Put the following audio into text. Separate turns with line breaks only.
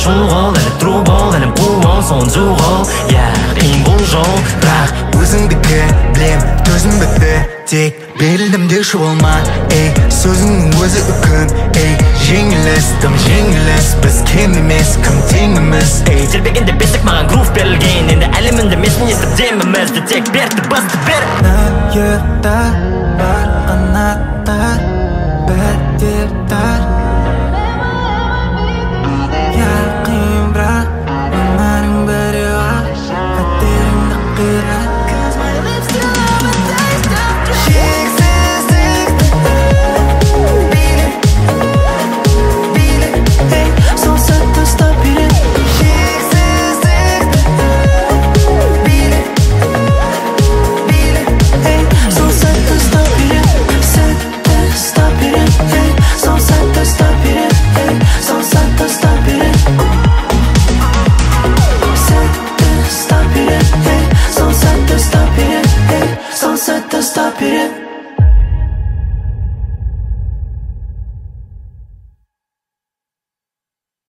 шұғыл, әлі тұру бол, әлем қуыл, соң жуғыл. Қиын бұл жол, бірақ
өзіңдікі білем, төзім бітті. Тек берілдім деуші болма, сөзіңнің өзі үкім. Жеңіліс, тым жеңіліс, біз кем емес, кім теңіміз.
Тербегенде бесік маған грув берілген, енді әлемінде месін естіп демімізді тек берді басты бер.
Найырда бар